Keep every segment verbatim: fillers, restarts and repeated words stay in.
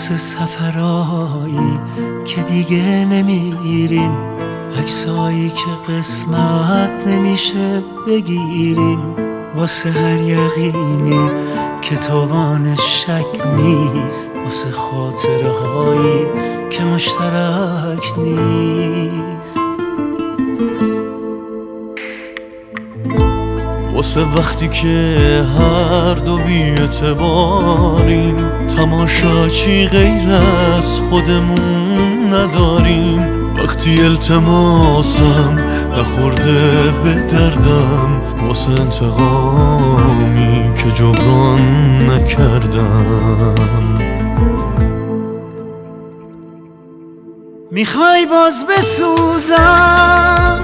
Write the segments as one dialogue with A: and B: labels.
A: واسه سفرایی که دیگه نمیریم، عکسایی که قسمت نمیشه بگیریم، واسه هر یقینی که توانش شک نیست، واسه خاطره هایی که مشترک نیست، واسه وقتی که هر دو بی اعتباریم، تماشاچی غیر از خودمون نداریم، وقتی التماسم نخورده به دردم، واسه انتقامی که جبران نکردم. میخوای باز بسوزم،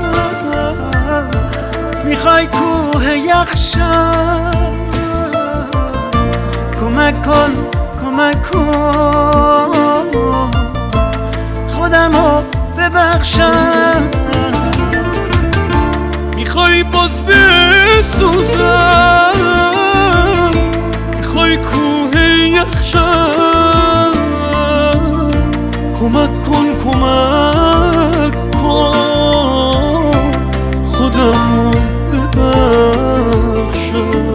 A: میخوای کوه یخشم، کمک کن کمک کن خودمو ببخشم. میخوای باز بسوزم، میخوای کوه یخشم، کمک کن کمک کن خودمو ببخشم.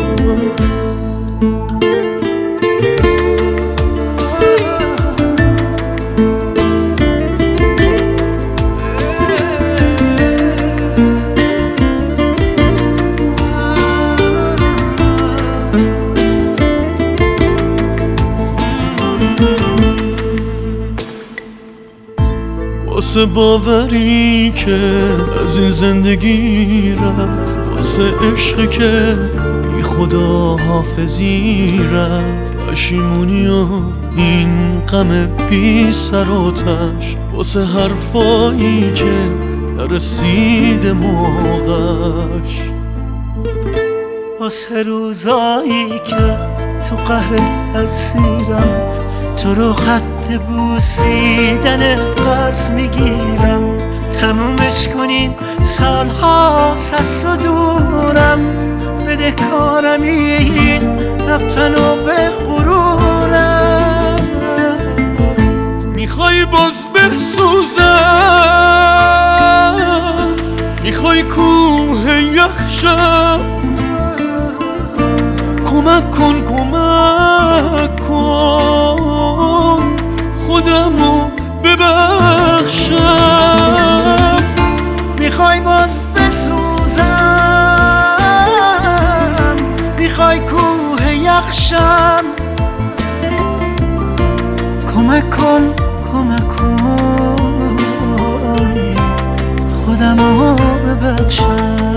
A: واسه باوری که از این زندگی رفت، واسه عشقی که بی خدا حافظی رفت، پشیمونی و این غم بی سر و تش، واسه حرفایی که نرسید موقعش، واسه روزایی که تو قهر اسیرم، تو رو خط بوسیدن قرض میگیرم، تمومش کنیم سالهاست از تو دورم، بده کارم این رفتن و به غرورم. میخوای باز بسوزم، میخوای کوه یخشم، کمک کن کمک کن خودمو ببخشم. میخوای باز بسوزم، میخوای کوه یخشم، کمک کن کمک کن خودمو ببخشم.